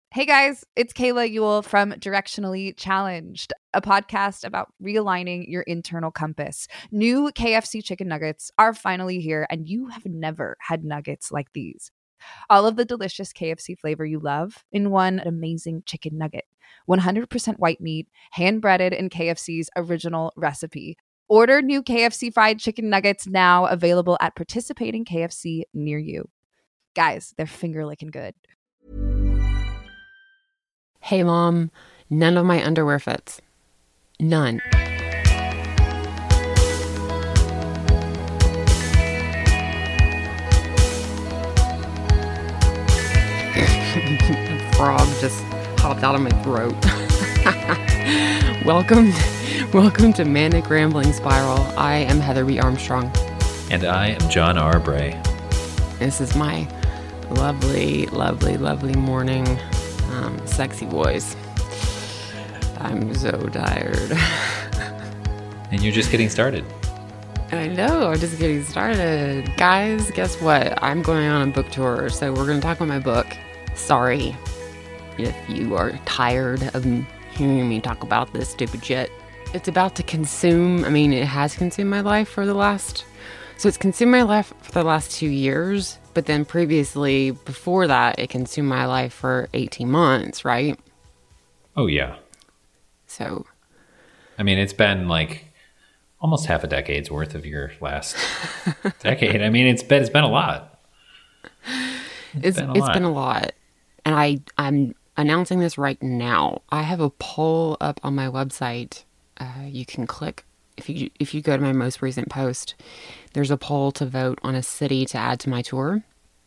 Hey guys, it's Kayla Ewell from Directionally Challenged, a podcast about realigning your internal compass. New KFC chicken nuggets are finally here, and you have never had nuggets like these. All of the delicious KFC flavor you love in one amazing chicken nugget. 100% white meat, hand breaded in KFC's original recipe. Order new KFC fried chicken nuggets now, available at participating KFC near you. Guys, they're finger licking good. Hey mom, none of my underwear fits. None. The frog just popped out of my throat. Welcome to Manic Rambling Spiral. I am Heather B. Armstrong. And I am John R. Bray. This is my lovely, lovely, lovely morning. Sexy voice. I'm so tired. And you're just getting started. I know, I'm just getting started. Guys, guess what? I'm going on a book tour, so we're going to talk about my book. Sorry if you are tired of hearing me talk about this stupid shit. It's about to consume, it has consumed my life for the last... So it's consumed my life for the last 2 years, but then previously, before that, it consumed my life for 18 months, right? Oh, yeah. So... it's been like almost half a decade's worth of your last decade. It's been a lot. It's been a lot. And I'm announcing this right now. I have a poll up on my website. You can click. If you go to my most recent post, there's a poll to vote on a city to add to my tour.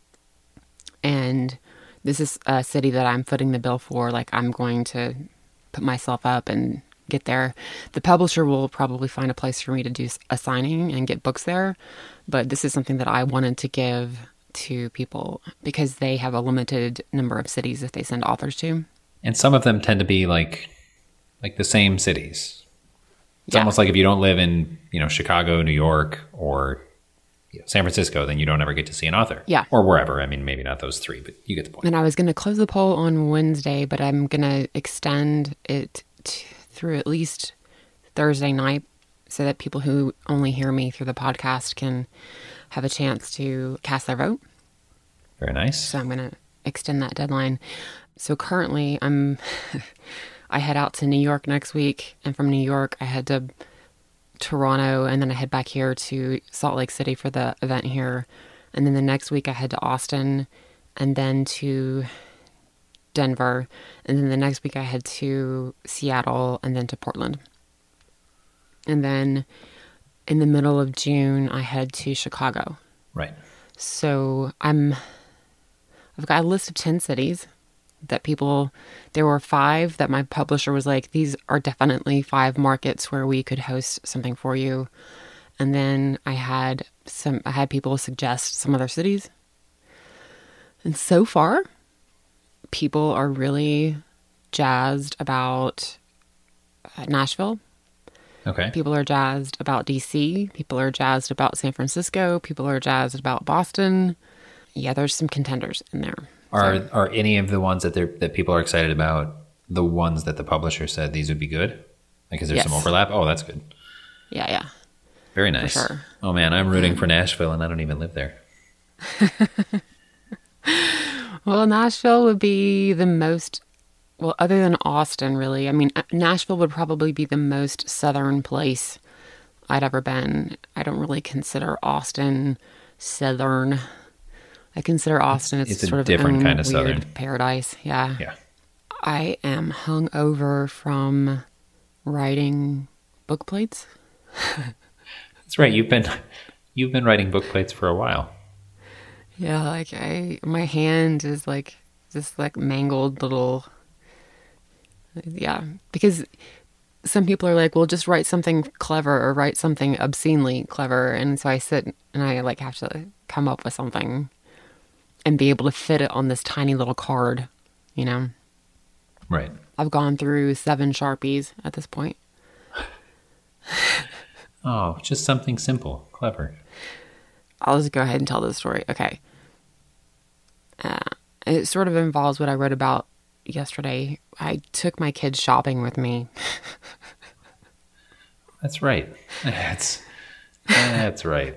And this is a city that I'm footing the bill for. Like, I'm going to put myself up and get there. The publisher will probably find a place for me to do a signing and get books there. But this is something that I wanted to give to people because they have a limited number of cities that they send authors to. And some of them tend to be like the same cities. It's almost like if you don't live in, Chicago, New York, or San Francisco, then you don't ever get to see an author. Yeah. Or wherever. Maybe not those three, but you get the point. And I was going to close the poll on Wednesday, but I'm going to extend it through at least Thursday night so that people who only hear me through the podcast can have a chance to cast their vote. Very nice. So I'm going to extend that deadline. So currently I head out to New York next week, and from New York, I head to Toronto, and then I head back here to Salt Lake City for the event here. And then the next week, I head to Austin, and then to Denver. And then the next week, I head to Seattle, and then to Portland. And then in the middle of June, I head to Chicago. Right. So I've got a list of 10 cities that there were 5 that my publisher was like, these are definitely 5 markets where we could host something for you. And then I had people suggest some other cities. And so far, people are really jazzed about Nashville. Okay. People are jazzed about DC. People are jazzed about San Francisco. People are jazzed about Boston. Yeah, there's some contenders in there. Are any of the ones that people are excited about the ones that the publisher said these would be good? Like, is there some overlap? Oh, that's good. Yeah. Very nice. For sure. Oh man, I'm rooting for Nashville, and I don't even live there. Well, Nashville would be the most, other than Austin, really. Nashville would probably be the most southern place I'd ever been. I don't really consider Austin southern. I consider Austin it's sort of different kind of weird southern paradise. Yeah. Yeah. I am hungover from writing book plates. That's right. You've been writing book plates for a while. Yeah, my hand is like this mangled little. Yeah, because some people are like, well, just write something clever or write something obscenely clever, and so I sit and I have to come up with something and be able to fit it on this tiny little card, Right. I've gone through 7 Sharpies at this point. Oh, just something simple, clever. I'll just go ahead and tell this story. Okay. It sort of involves what I wrote about yesterday. I took my kids shopping with me. That's right. That's right.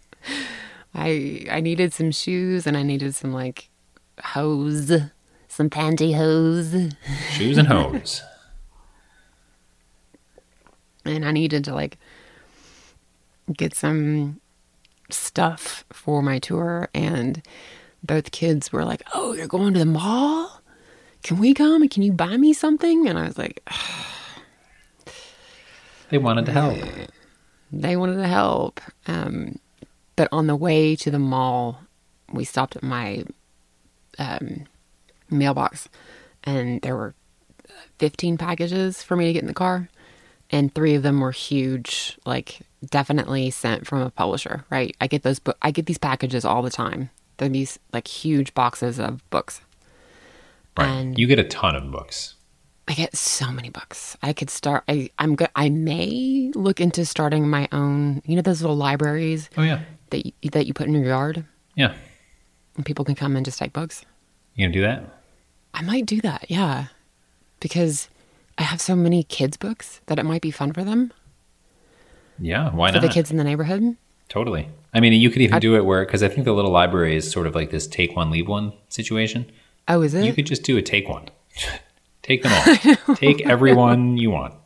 I needed some shoes and I needed some like hose, some pantyhose. Shoes and hose. And I needed to like get some stuff for my tour, and both kids were like, "Oh, you're going to the mall? Can we come and can you buy me something?" And I was like, they wanted to help. They wanted to help. But on the way to the mall, we stopped at my mailbox, and there were 15 packages for me to get in the car, and 3 of them were huge, like definitely sent from a publisher, right? I get these packages all the time. They're these like huge boxes of books. Right. And you get a ton of books. I get so many books. I could start. I may look into starting my own. You know those little libraries. Oh yeah. That you put in your yard. Yeah. And people can come and just take books. You gonna do that? I might do that. Yeah, because I have so many kids' books that it might be fun for them. Yeah. Why not? For the kids in the neighborhood. Totally. I mean, you could even do it because I think the little library is sort of like this take one, leave one situation. Oh, is it? You could just do a take one. Take them all. Take everyone you want.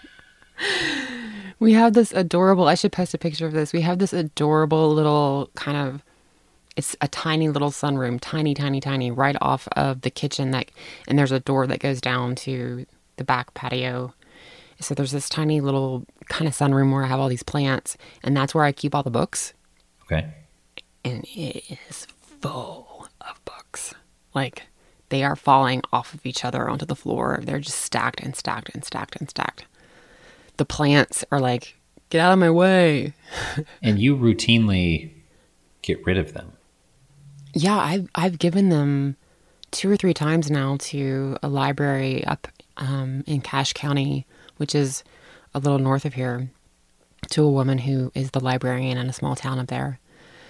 We have this adorable, I should post a picture of this. We have this adorable little kind of, it's a tiny little sunroom, tiny, tiny, tiny, right off of the kitchen. And there's a door that goes down to the back patio. So there's this tiny little kind of sunroom where I have all these plants, and that's where I keep all the books. Okay. And it is full of books. Like, they are falling off of each other onto the floor. They're just stacked and stacked and stacked and stacked. The plants are like, get out of my way. And you routinely get rid of them. Yeah, I've given them 2 or 3 times now to a library up in Cache County, which is a little north of here, to a woman who is the librarian in a small town up there.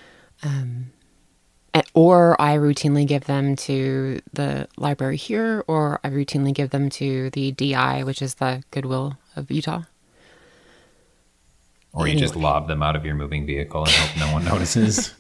Or I routinely give them to the library here, or I routinely give them to the DI, which is the Goodwill of Utah. Or you just lob them out of your moving vehicle and hope no one notices.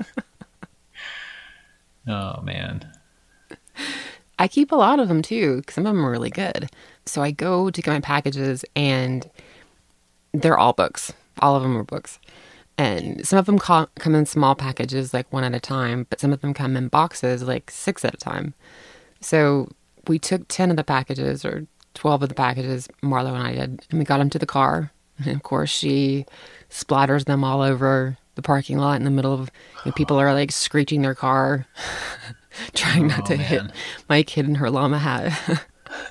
Oh, man. I keep a lot of them, too, because some of them are really good. So I go to get my packages, and they're all books. All of them are books. And some of them come in small packages, like 1 at a time, but some of them come in boxes, like 6 at a time. So we took 10 of the packages, or 12 of the packages, Marlo and I did, and we got them to the car. And of course, she splatters them all over the parking lot in the middle of, people are like screeching their car, trying not to hit my kid in her llama hat.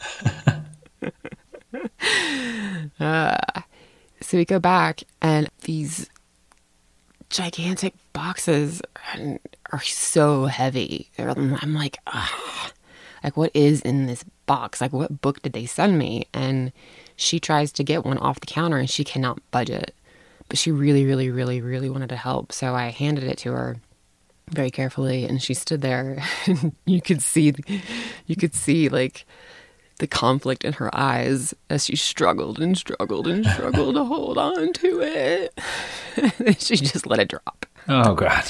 So we go back, and these gigantic boxes are so heavy. I'm like, like, what is in this box? Like, what book did they send me? And she tries to get one off the counter, and she cannot budge it. But she really, really, really, really wanted to help. So I handed it to her very carefully, and she stood there. And you could see like the conflict in her eyes as she struggled and struggled and struggled to hold on to it. And she just let it drop. Oh, God.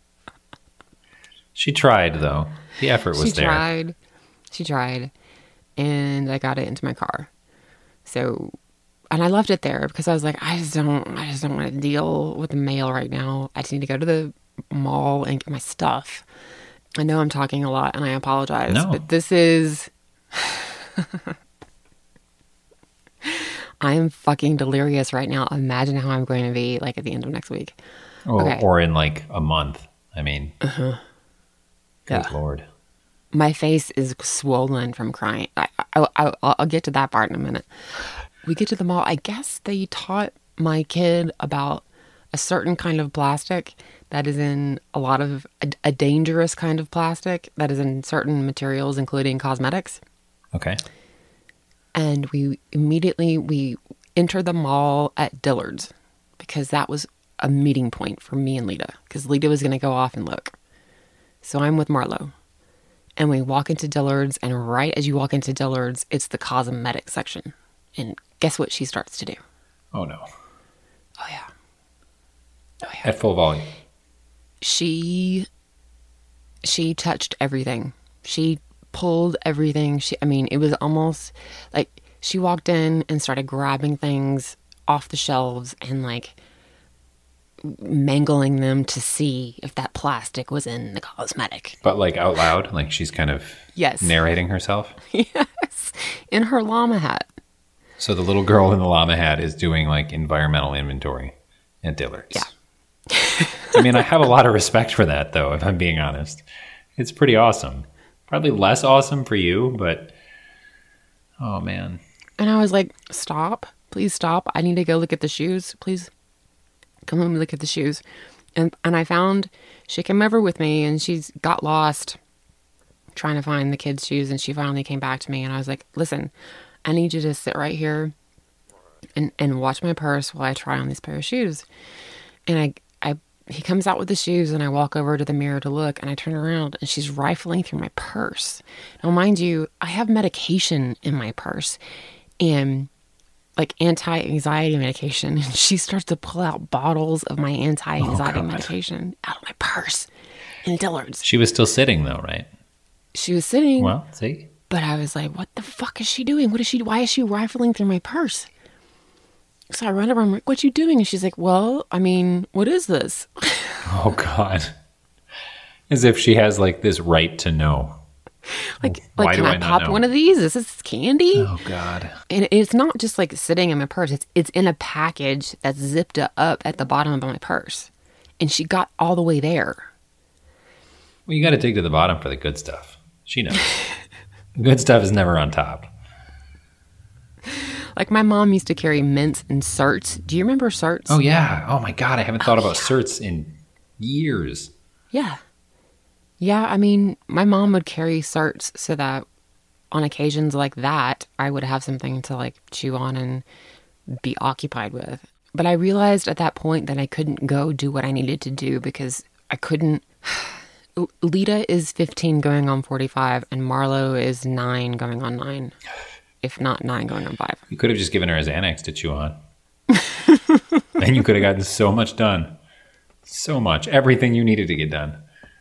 She tried, though. The effort was there. She tried. And I got it into my car. So, and I left it there because I was like, I just don't want to deal with the mail right now. I just need to go to the mall and get my stuff. I know I'm talking a lot, and I apologize. No. But this is... I am fucking delirious right now. Imagine how I'm going to be like at the end of next week. Or in like a month. I mean, good Lord. My face is swollen from crying. I'll get to that part in a minute. We get to the mall. I guess they taught my kid about a certain kind of plastic that is in a lot of a dangerous kind of plastic that is in certain materials, including cosmetics. Okay. And we entered the mall at Dillard's because that was a meeting point for me and Lita, because Lita was going to go off and look. So I'm with Marlo, And we walk into Dillard's, and right as you walk into Dillard's, it's the cosmetic section. And guess what she starts to do? Oh, no. Oh, yeah. At full volume. She touched everything. She pulled everything. It was almost like she walked in and started grabbing things off the shelves and like mangling them to see if that plastic was in the cosmetic. But like out loud, like she's kind of narrating herself? Yes, in her llama hat. So the little girl in the llama hat is doing like environmental inventory at Dillard's. Yeah. I mean, I have a lot of respect for that, though, if I'm being honest. It's pretty awesome. Probably less awesome for you, but oh, man. And I was like, stop. Please stop. I need to go look at the shoes. Please come home and look at the shoes. And I found, she came over with me and she's got lost trying to find the kids' shoes. And she finally came back to me and I was like, listen, I need you to sit right here and watch my purse while I try on this pair of shoes. And he comes out with the shoes and I walk over to the mirror to look and I turn around and she's rifling through my purse. Now, mind you, I have medication in my purse and like anti-anxiety medication. And she starts to pull out bottles of my anti-anxiety medication out of my purse in Dillard's. She was still sitting though, right? She was sitting. Well, see? But I was like, what the fuck is she doing? Why is she rifling through my purse? So I run over, I'm like, what you doing? And she's like, well, I mean, what is this? Oh, God. As if she has, like, this right to know. Like can I pop one of these? Is this candy? Oh, God. And it's not just, like, sitting in my purse. It's in a package that's zipped up at the bottom of my purse. And she got all the way there. Well, you got to dig to the bottom for the good stuff. She knows. Good stuff is never on top. Like my mom used to carry mints and certs. Do you remember certs? Oh, yeah. Oh, my God. I haven't thought about certs in years. Yeah. Yeah, I mean, my mom would carry certs so that on occasions like that, I would have something to like chew on and be occupied with. But I realized at that point that I couldn't go do what I needed to do because I couldn't. Lita is 15 going on 45 and Marlo is 9 going on 9. If not 9 going on 5. You could have just given her a Xanax to chew on. And you could have gotten so much done. So much. Everything you needed to get done.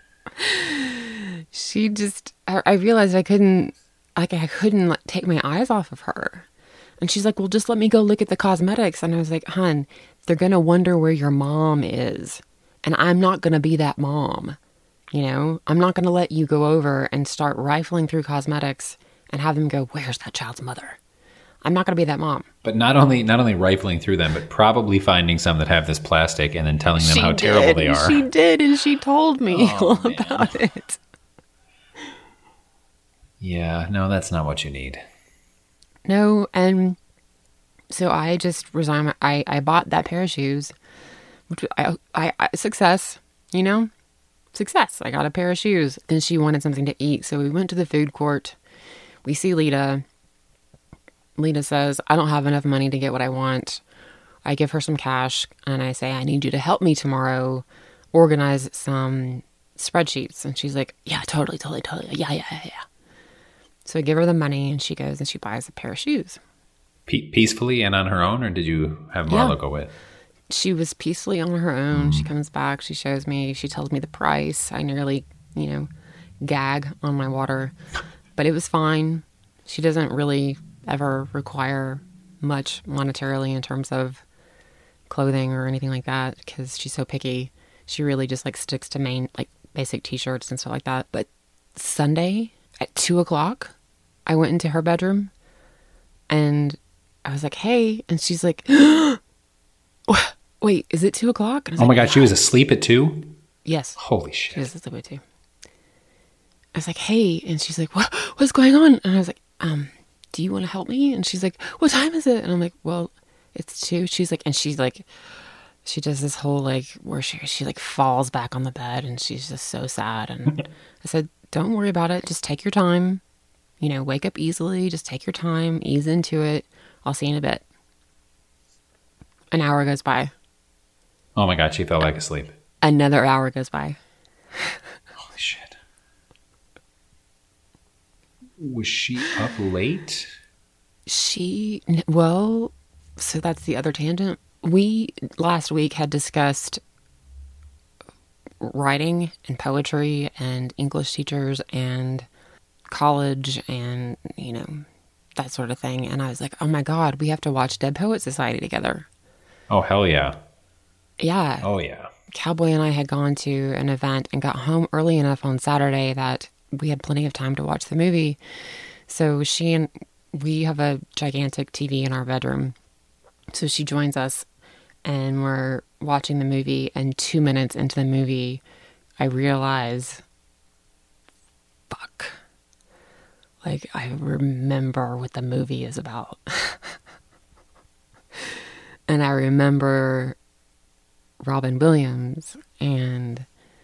I realized I couldn't take my eyes off of her. And she's like, well, just let me go look at the cosmetics. And I was like, hon, they're going to wonder where your mom is. And I'm not going to be that mom. You know, I'm not going to let you go over and start rifling through cosmetics and have them go, where's that child's mother? I'm not going to be that mom. But not only rifling through them, but probably finding some that have this plastic and then telling them how terrible they are. She did, and she told me all about it. Yeah, no, that's not what you need. No, and so I just resigned. I bought that pair of shoes, which I success, you know? Success. I got a pair of shoes. Then she wanted something to eat, so we went to the food court. We see Lita. Lita says, I don't have enough money to get what I want. I give her some cash and I say, I need you to help me tomorrow organize some spreadsheets. And she's like, yeah, totally. Yeah. So I give her the money and she goes and she buys a pair of shoes. Peacefully and on her own, or did you have Marlo go with? She was peacefully on her own. She comes back, she shows me, she tells me the price. I nearly, gag on my water. But it was fine. She doesn't really ever require much monetarily in terms of clothing or anything like that because she's so picky. She really just sticks to main basic t-shirts and stuff like that. But Sunday at 2:00, I went into her bedroom and I was like, hey. And she's like, wait, is it 2:00? Oh my God, she was asleep at 2? Yes. Holy shit. She was asleep at 2. I was like, hey. And she's like, what's going on? And I was like, do you want to help me? And she's like, what time is it? And I'm like, well, it's 2. She's like, and she's like, she does this whole where she falls back on the bed and she's just so sad. And I said, don't worry about it. Just take your time. Wake up easily. Just take your time. Ease into it. I'll see you in a bit. An hour goes by. Oh my God, she fell back asleep. Another hour goes by. Holy shit. Was she up late? Well, so that's the other tangent. We last week had discussed writing and poetry and English teachers and college and, that sort of thing. And I was like, oh my God, we have to watch Dead Poet Society together. Oh, hell yeah. Yeah. Oh, yeah. Cowboy and I had gone to an event and got home early enough on Saturday that we had plenty of time to watch the movie. So we have a gigantic TV in our bedroom. So she joins us and we're watching the movie, and 2 minutes into the movie, I realize, fuck. Like, I remember what the movie is about. And I remember Robin Williams, and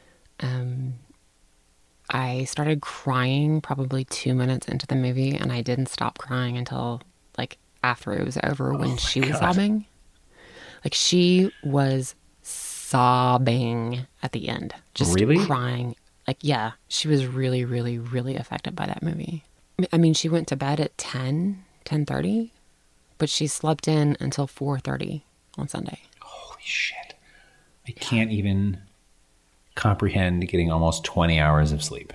I started crying probably 2 minutes into the movie, and I didn't stop crying until, like, after it was over when she was sobbing. Like, she was sobbing at the end. Just really? Crying. Like, yeah, she was really, really, really affected by that movie. I mean, she went to bed at 10:30, but she slept in until 4:30 on Sunday. Holy shit. I can't even comprehend getting almost 20 hours of sleep.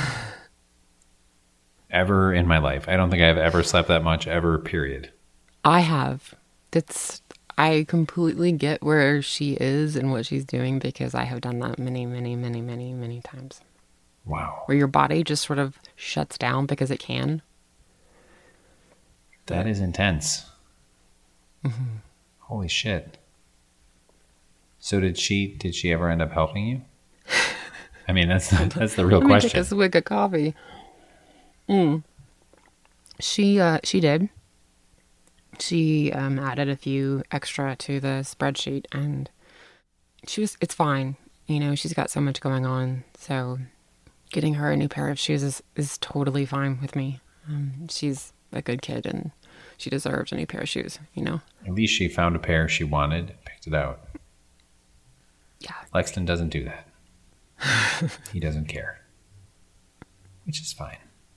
Ever in my life. I don't think I've ever slept that much ever, period. I have. I completely get where she is and what she's doing, because I have done that many, many, many, many, many times. Wow. Where your body just sort of shuts down because it can. That is intense. Mm-hmm. Holy shit. So did she ever end up helping you? I mean, that's the real question. Take a swig of coffee. She did. She added a few extra to the spreadsheet, and it's fine. She's got so much going on, so getting her a new pair of shoes is totally fine with me. She's a good kid, and she deserves a new pair of shoes, At least she found a pair she wanted, picked it out. Yeah. Lexton doesn't do that. He doesn't care. Which is fine.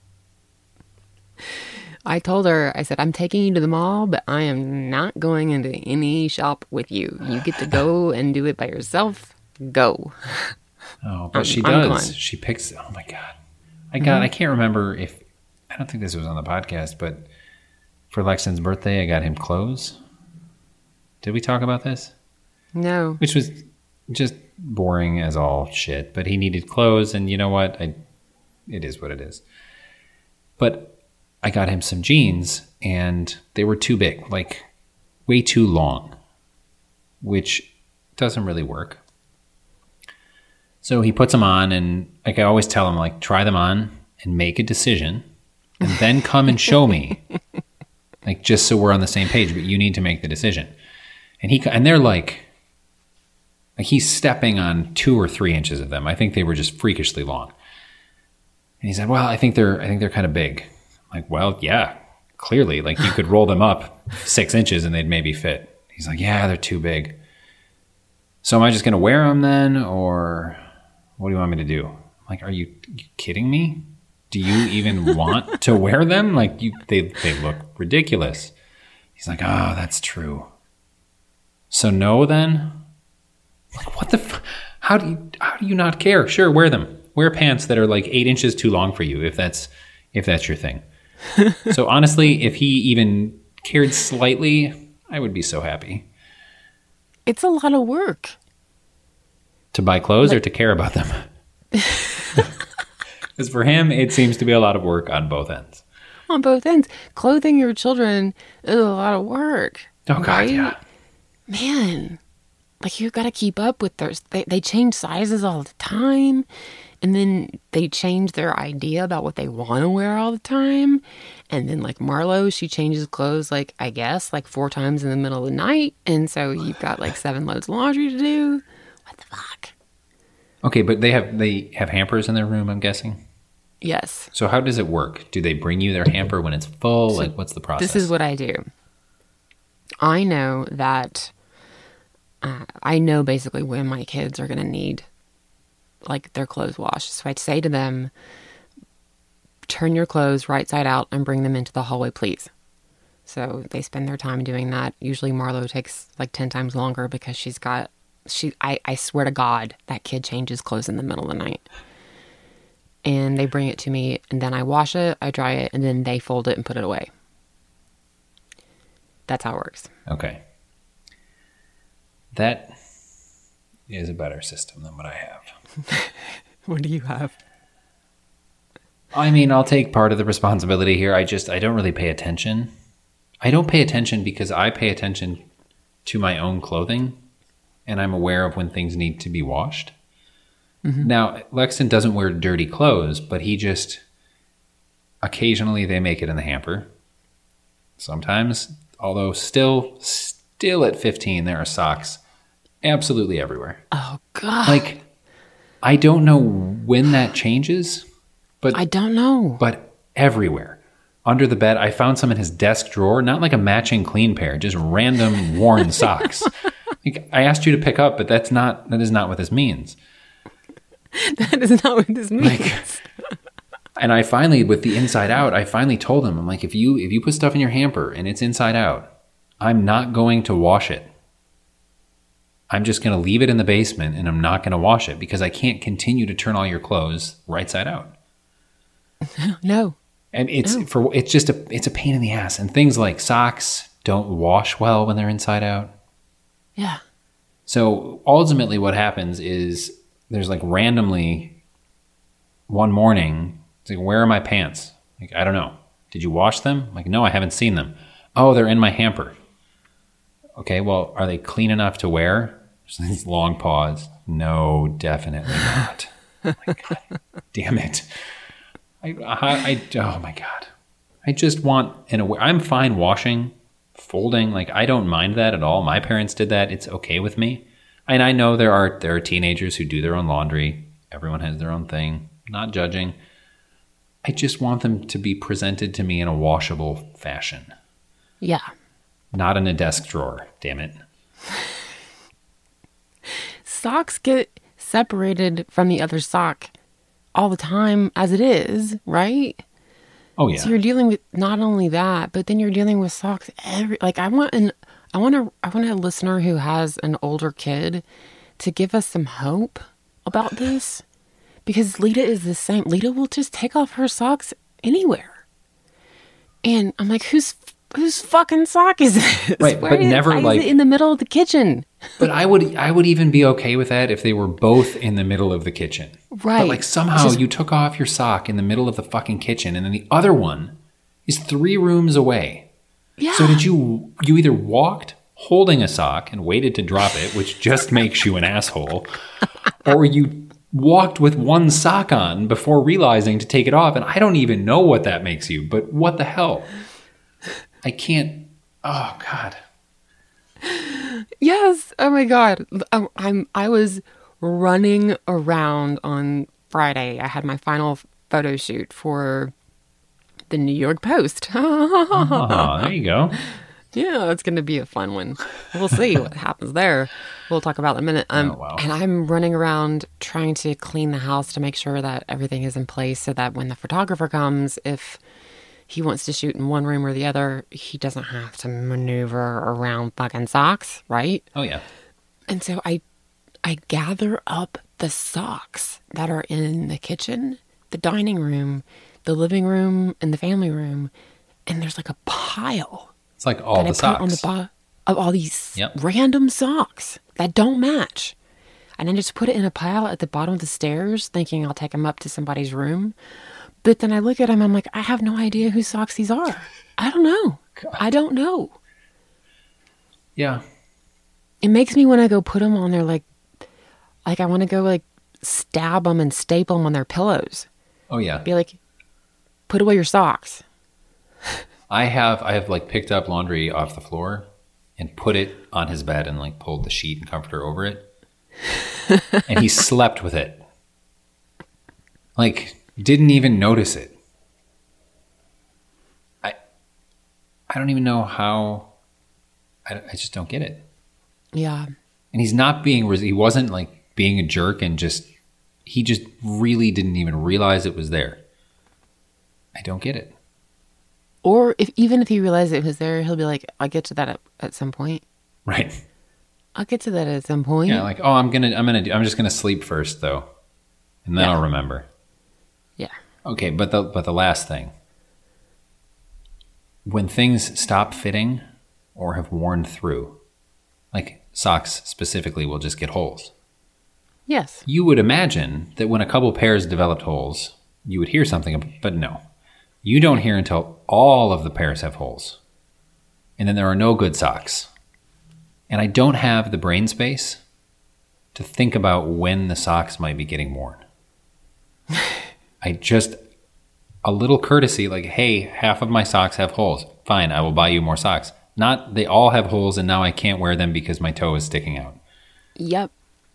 I told her, I said, I'm taking you to the mall, but I am not going into any shop with you. You get to go and do it by yourself. Go. Oh, but she does. She picks. Oh my God. I can't remember I don't think this was on the podcast, but for Lexton's birthday, I got him clothes. Did we talk about this? No. Which was just boring as all shit, but he needed clothes, and you know what? It is what it is. But I got him some jeans, and they were too big, like way too long, which doesn't really work. So he puts them on, and like I always tell him, like, try them on and make a decision, and then come and show me, like, just so we're on the same page. But you need to make the decision. And they're like he's stepping on 2 or 3 inches of them. I think they were just freakishly long. And he said, "Well, I think they're kind of big." I'm like, well, yeah, clearly, like you could roll them up 6 inches and they'd maybe fit. He's like, yeah, they're too big. So am I just going to wear them then, or what do you want me to do? I'm like, are you kidding me? Do you even want to wear them? Like they look ridiculous. He's like, oh, that's true. So no, then? Like, what the how do you not care? Sure, wear them. Wear pants that are like 8 inches too long for you, if that's your thing. So honestly, if he even cared slightly, I would be so happy. It's a lot of work. To buy clothes or to care about them? Because for him, it seems to be a lot of work on both ends. On both ends. Clothing your children is a lot of work. Oh, God, right? Yeah. Man, like you've got to keep up with those. They change sizes all the time. And then they change their idea about what they want to wear all the time. And then like Marlo, she changes clothes like, I guess, like 4 times in the middle of the night. And so you've got like 7 loads of laundry to do. What the fuck? Okay, but they have hampers in their room, I'm guessing? Yes. So how does it work? Do they bring you their hamper when it's full? So like, what's the process? This is what I do. I know that I know basically when my kids are going to need like their clothes washed. So I'd say to them, turn your clothes right side out and bring them into the hallway, please. So they spend their time doing that. Usually Marlo takes like 10 times longer because I swear to God, that kid changes clothes in the middle of the night. And they bring it to me, and then I wash it, I dry it, and then they fold it and put it away. That's how it works. Okay. That is a better system than what I have. What do you have? I mean, I'll take part of the responsibility here. I don't really pay attention. I don't pay attention because I pay attention to my own clothing, and I'm aware of when things need to be washed. Mm-hmm. Now, Lexton doesn't wear dirty clothes, but he just, occasionally they make it in the hamper. Sometimes, although still at 15, there are socks absolutely everywhere. Oh, God. Like, I don't know when that changes, but I don't know. But everywhere. Under the bed, I found some in his desk drawer, not like a matching clean pair, just random worn socks. Like, I asked you to pick up, but that is not what this means. That is not what this means. Like, and I finally, with the inside out, I finally told him, I'm like, if you put stuff in your hamper and it's inside out, I'm not going to wash it. I'm just going to leave it in the basement and I'm not going to wash it because I can't continue to turn all your clothes right side out. No. And it's a pain in the ass. And things like socks don't wash well when they're inside out. Yeah. So ultimately what happens is there's like randomly one morning, it's like, where are my pants? Like, I don't know. Did you wash them? Like, no, I haven't seen them. Oh, they're in my hamper. Okay, well, are they clean enough to wear? There's this long pause. No, definitely not. Like, God damn it. Oh my God. I just want I'm fine washing, folding. Like, I don't mind that at all. My parents did that. It's okay with me. And I know there are teenagers who do their own laundry. Everyone has their own thing. Not judging. I just want them to be presented to me in a washable fashion. Yeah. Not in a desk drawer, damn it. Socks get separated from the other sock all the time as it is, right? Oh yeah. So you're dealing with not only that, but then you're dealing with socks I want a listener who has an older kid to give us some hope about this, because Lita is the same. Lita will just take off her socks anywhere. And I'm like, whose fucking sock is this? Right, but never like is it in the middle of the kitchen. But I would even be okay with that if they were both in the middle of the kitchen. Right. But like somehow you took off your sock in the middle of the fucking kitchen and then the other one is 3 rooms away. Yeah. So did you either walked holding a sock and waited to drop it, which just makes you an asshole, or you walked with one sock on before realizing to take it off, and I don't even know what that makes you, but what the hell? I can't. Oh God. Yes. Oh my God. I was running around on Friday. I had my final photo shoot for the New York Post. Oh, there you go. Yeah, it's going to be a fun one. We'll see what happens there. We'll talk about it in a minute. Wow. And I'm running around trying to clean the house to make sure that everything is in place so that when the photographer comes, if he wants to shoot in one room or the other, he doesn't have to maneuver around fucking socks, right? Oh, yeah. And so I gather up the socks that are in the kitchen, the dining room, the living room, and the family room, and there's like a pile. It's like all the socks. Of all these random socks that don't match. And I just put it in a pile at the bottom of the stairs, thinking I'll take them up to somebody's room. But then I look at them, I'm like, I have no idea whose socks these are. I don't know. God. I don't know. Yeah. It makes me want to go put them on their, like I want to go, like, stab them and staple them on their pillows. Oh, yeah. Be like, put away your socks. I have like picked up laundry off the floor and put it on his bed and like pulled the sheet and comforter over it. And he slept with it. Like, didn't even notice it. I don't even know how. I just don't get it. Yeah. And he wasn't like being a jerk and he just really didn't even realize it was there. I don't get it. Or even if he realizes it was there, he'll be like, I'll get to that at some point. Right. I'll get to that at some point. Yeah, like, oh, I'm just gonna sleep first though. And then I'll remember. Yeah. Okay, but the last thing. When things stop fitting or have worn through, like socks specifically will just get holes. Yes. You would imagine that when a couple pairs developed holes, you would hear something, but no. You don't hear until all of the pairs have holes. And then there are no good socks. And I don't have the brain space to think about when the socks might be getting worn. A little courtesy, like, hey, half of my socks have holes. Fine, I will buy you more socks. Not they all have holes and now I can't wear them because my toe is sticking out. Yep.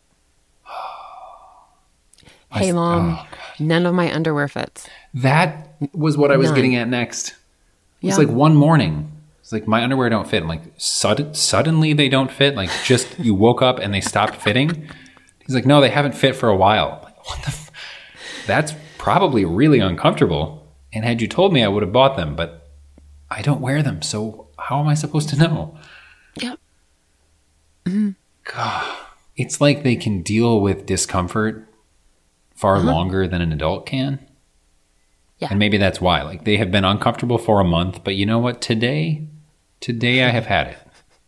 Hey, Mom, none of my underwear fits. That was what I was getting at next. It's like one morning. It's like my underwear don't fit. I'm like, suddenly they don't fit? Like just you woke up and they stopped fitting? He's like, no, they haven't fit for a while. I'm like, what the That's probably really uncomfortable. And had you told me, I would have bought them. But I don't wear them. So how am I supposed to know? Yep. Mm-hmm. God. It's like they can deal with discomfort far longer than an adult can. Yeah. And maybe that's why. Like they have been uncomfortable for a month, but you know what? Today I have had it.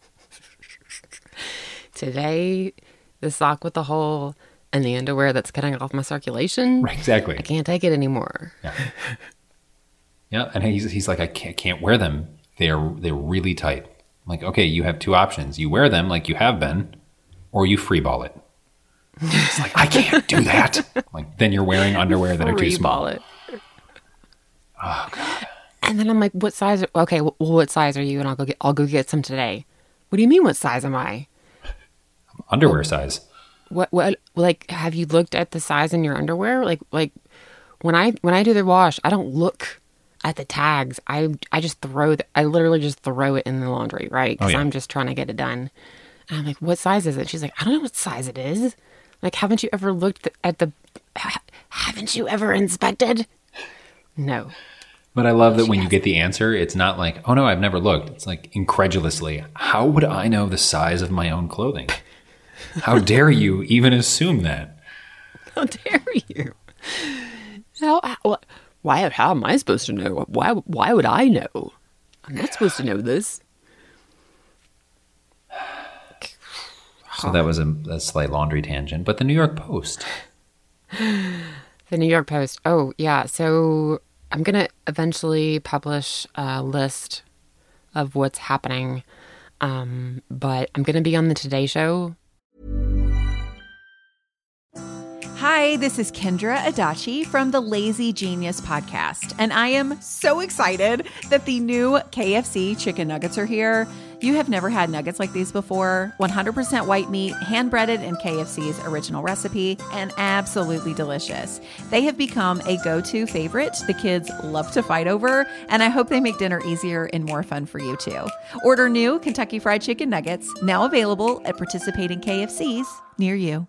Today, the sock with the hole and the underwear that's cutting off my circulation. Right, exactly. I can't take it anymore. Yeah. Yeah, and he's like, I can't wear them. They're really tight. I'm like, okay, you have two options. You wear them like you have been, or you freeball it. It's like, I can't do that. Like, then you're wearing underwear that are too small. It. Oh God. And then I'm like, what size? Okay, well, what size are you? And I'll go get some today. What do you mean? What size am I? Underwear size. What? Like, have you looked at the size in your underwear? Like when I do the wash, I don't look at the tags. I literally just throw it in the laundry, right? Because I'm just trying to get it done. And I'm like, what size is it? She's like, I don't know what size it is. Like, haven't you ever looked at haven't you ever inspected? No. But I love that when you get the answer, it's not like, oh no, I've never looked. It's like incredulously, how would I know the size of my own clothing? How dare you even assume that? How dare you? How am I supposed to know? Why would I know? I'm not supposed to know this. So that was a slight laundry tangent. But the New York Post. The New York Post. Oh, yeah. So I'm going to eventually publish a list of what's happening. But I'm going to be on the Today Show. Hi, this is Kendra Adachi from the Lazy Genius podcast, and I am so excited that the new KFC chicken nuggets are here. You have never had nuggets like these before. 100% white meat, hand-breaded in KFC's original recipe, and absolutely delicious. They have become a go-to favorite the kids love to fight over, and I hope they make dinner easier and more fun for you too. Order new Kentucky Fried Chicken Nuggets, now available at participating KFCs near you.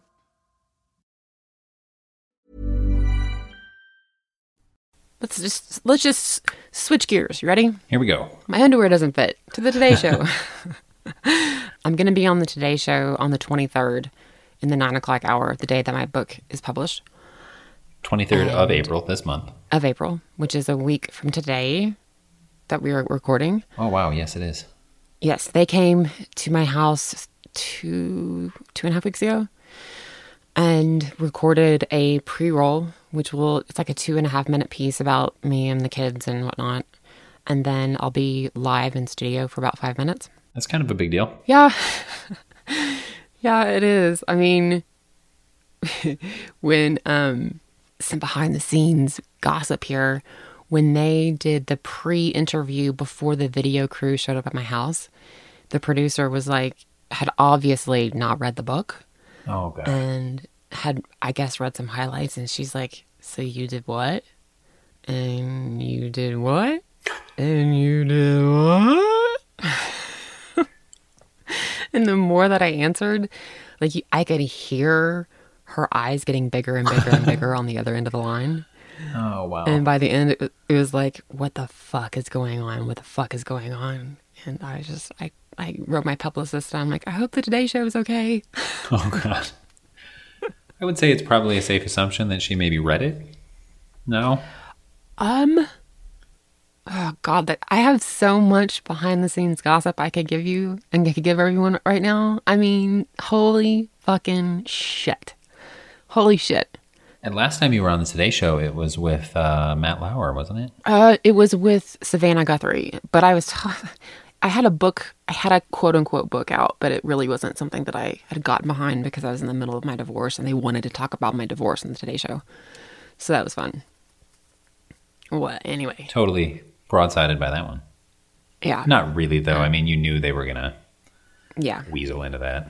Let's just switch gears. You ready? Here we go. My underwear doesn't fit. To the Today Show. I'm going to be on the Today Show on the 23rd in the 9 o'clock hour, the day that my book is published. 23rd of April, this month. Of April, which is a week from today that we are recording. Oh, wow. Yes, it is. Yes, they came to my house two and a half weeks ago and recorded a pre-roll, it's like a 2.5 minute piece about me and the kids and whatnot. And then I'll be live in studio for about 5 minutes. That's kind of a big deal. Yeah. Yeah, it is. I mean, when some behind the scenes gossip here, when they did the pre-interview before the video crew showed up at my house, the producer was like, had obviously not read the book. Oh, God. And had, I guess, read some highlights. And she's like, so you did what? And you did what? And you did what? And the more that I answered, like, I could hear her eyes getting bigger and bigger and bigger on the other end of the line. Oh, wow. And by the end, it was like, what the fuck is going on? What the fuck is going on? And I wrote my publicist and I'm like, I hope the Today Show is okay. Oh, God. I would say it's probably a safe assumption that she maybe read it. No? Oh God, that I have so much behind the scenes gossip I could give you and I could give everyone right now. I mean, holy fucking shit. Holy shit. And last time you were on the Today Show, it was with Matt Lauer, wasn't it? It was with Savannah Guthrie, but I had a quote unquote book out, but it really wasn't something that I had gotten behind because I was in the middle of my divorce and they wanted to talk about my divorce in the Today Show. So that was fun. What? Anyway. Totally broadsided by that one. Yeah. Not really, though. I mean, you knew they were going to weasel into that.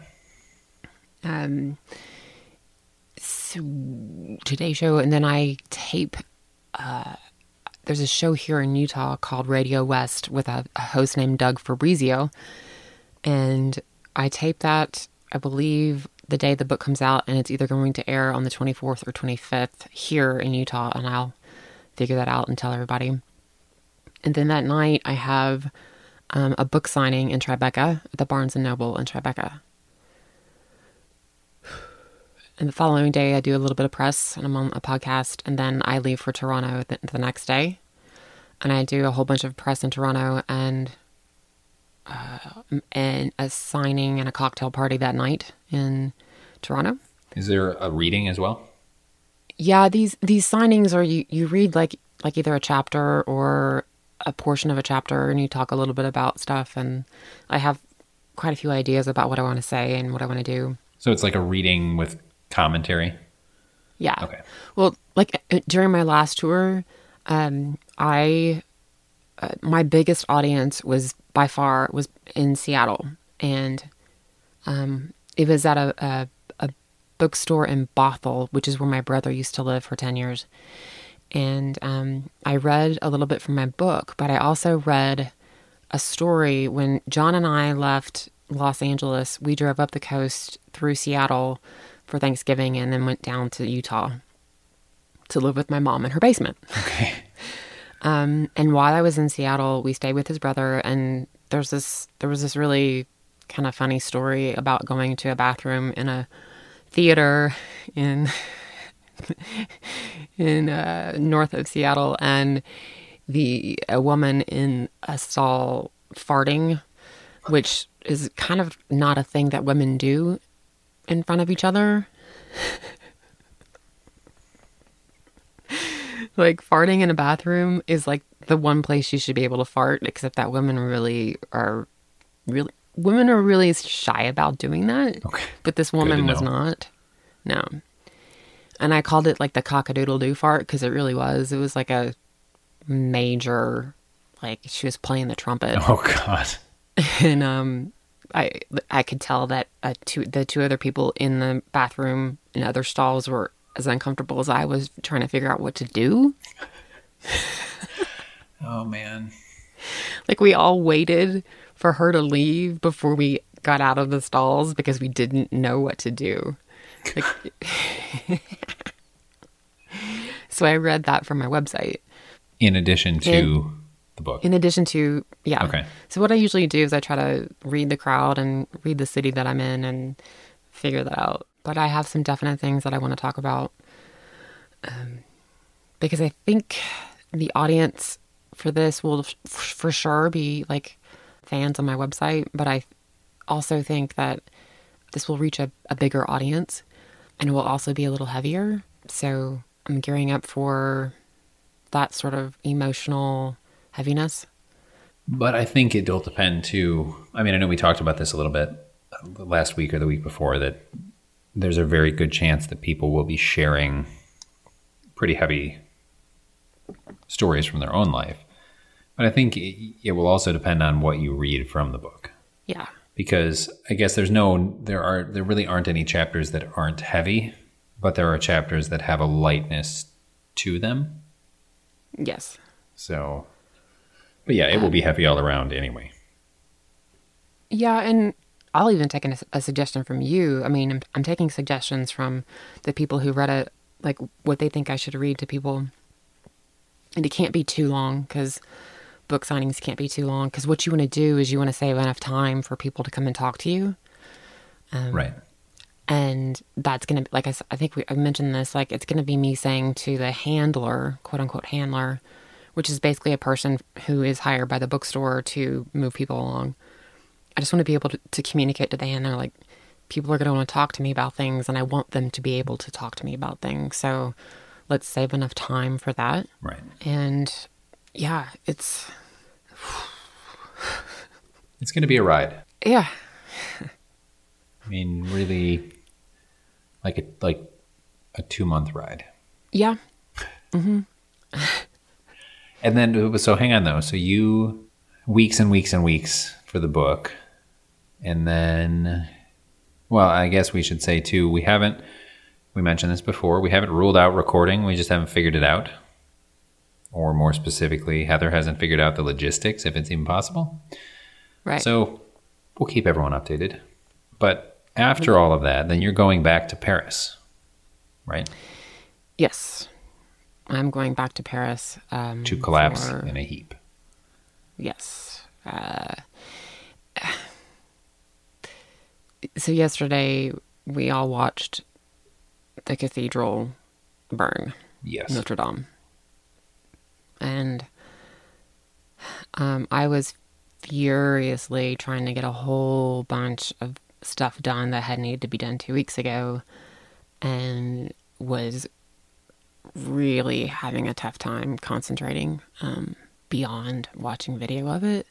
So Today Show, and then I tape, there's a show here in Utah called Radio West with a host named Doug Fabrizio. And I tape that, I believe, the day the book comes out, and it's either going to air on the 24th or 25th here in Utah, and I'll figure that out and tell everybody. And then that night, I have a book signing in Tribeca at the Barnes & Noble in Tribeca. And the following day, I do a little bit of press, and I'm on a podcast, and then I leave for Toronto the next day. And I do a whole bunch of press in Toronto, and a signing and a cocktail party that night in Toronto. Is there a reading as well? Yeah, these signings are you read like either a chapter or a portion of a chapter, and you talk a little bit about stuff, and I have quite a few ideas about what I want to say and what I want to do. So it's like a reading with commentary? Yeah. Okay. Well, like during my last tour, my biggest audience was by far in Seattle, and it was at a bookstore in Bothell, which is where my brother used to live for 10 years. And I read a little bit from my book, but I also read a story when John and I left Los Angeles. We drove up the coast through Seattle for Thanksgiving and then went down to Utah to live with my mom in her basement. Okay. And while I was in Seattle, we stayed with his brother, and there was this really kind of funny story about going to a bathroom in a theater in north of Seattle, and a woman in a stall farting, which is kind of not a thing that women do in front of each other. Like, farting in a bathroom is like the one place you should be able to fart, except that women are really shy about doing that. Okay. But this woman was not. No. And I called it like the cock-a-doodle-doo fart because it really was. It was like a major, like she was playing the trumpet. Oh, God. And I could tell that the two other people in the bathroom in other stalls were as uncomfortable as I was trying to figure out what to do. Oh, man. Like, we all waited for her to leave before we got out of the stalls because we didn't know what to do. Like, so I read that from my website. In addition to the book? In addition to, yeah. Okay. So what I usually do is I try to read the crowd and read the city that I'm in and figure that out. But I have some definite things that I want to talk about. Because I think the audience for this will for sure be like fans on my website. But I also think that this will reach a bigger audience, and it will also be a little heavier. So I'm gearing up for that sort of emotional heaviness. But I think it'll depend too. I mean, I know we talked about this a little bit last week or the week before, that there's a very good chance that people will be sharing pretty heavy stories from their own life. But I think it will also depend on what you read from the book. Yeah. Because I guess there really aren't any chapters that aren't heavy, but there are chapters that have a lightness to them. Yes. So, but yeah, it will be heavy all around anyway. Yeah, and I'll even take a suggestion from you. I mean, I'm taking suggestions from the people who read it, like what they think I should read to people. And it can't be too long because book signings can't be too long, because what you want to do is you want to save enough time for people to come and talk to you. Right. And that's going to, like I think I mentioned this, like it's going to be me saying to the handler, quote unquote handler, which is basically a person who is hired by the bookstore to move people along. I just want to be able to communicate to the handler, like, people are going to want to talk to me about things, and I want them to be able to talk to me about things. So let's save enough time for that. Right. And yeah, it's going to be a ride. Yeah. I mean, really, like a 2-month ride. Yeah. Mm-hmm. And then, so hang on though. So you, weeks and weeks and weeks for the book. And then, well, I guess we should say too, we mentioned this before, we haven't ruled out recording. We just haven't figured it out. Or more specifically, Heather hasn't figured out the logistics, if it's even possible. Right. So we'll keep everyone updated. But after all of that, then you're going back to Paris, right? Yes. I'm going back to Paris. To collapse in a heap. Yes. So yesterday, we all watched the cathedral burn. Yes. Notre Dame. And I was furiously trying to get a whole bunch of stuff done that had needed to be done 2 weeks ago, and was really having a tough time concentrating beyond watching video of it,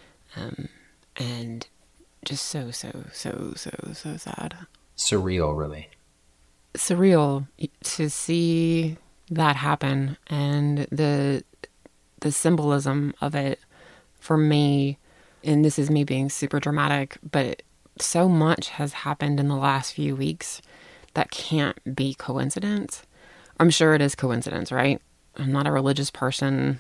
and just so sad. Surreal, really. Surreal to see that happen, and the symbolism of it for me, and this is me being super dramatic, but so much has happened in the last few weeks that can't be coincidence. I'm sure it is coincidence, right? I'm not a religious person,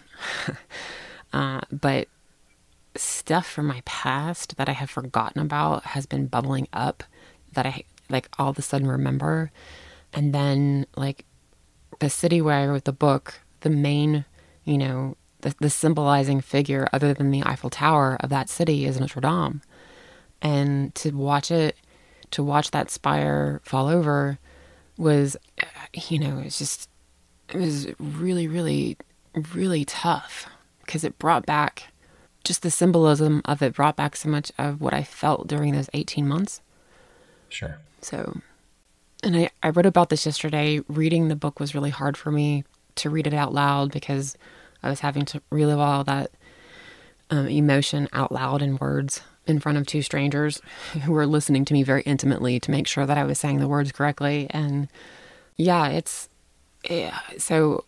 but stuff from my past that I have forgotten about has been bubbling up that I like all of a sudden remember. And then like the city where I wrote the book, the main, the symbolizing figure other than the Eiffel Tower of that city is Notre Dame. And to watch that spire fall over was, it was really, really, really tough, because it brought back, just the symbolism of it brought back so much of what I felt during those 18 months. Sure. So, and I wrote about this yesterday. Reading the book was really hard for me to read it out loud, because I was having to relive all that emotion out loud in words in front of two strangers who were listening to me very intimately to make sure that I was saying the words correctly. And yeah, so